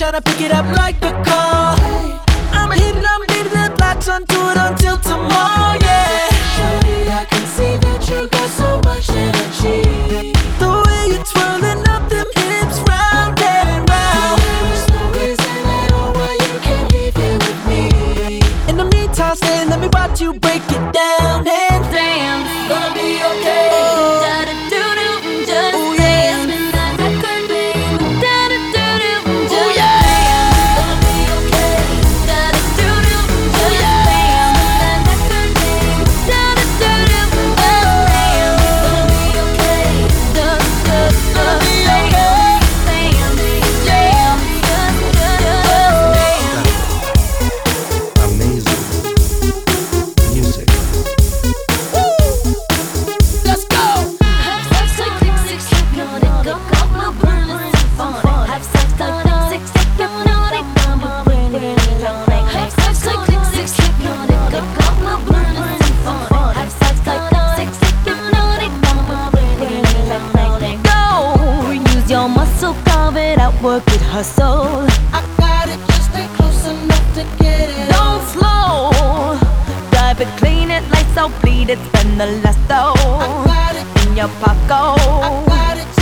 tryna pick it up like a call. I'ma hit it, I'm leaving the lights on, do it until tomorrow, yeah. Shorty, I can see that you got so much energy. The way you're twirling up them hips round and round. There's no reason at all why you can't leave here with me. In the meantime, stay, let me watch you break it down and Damn, gonna be okay. Your muscle, carve it out, work it, hustle. I got it, just stay close enough to get it. Don't slow, drive it, clean it, lights out, bleed it, spend the last I got it, in your pocket. I got it.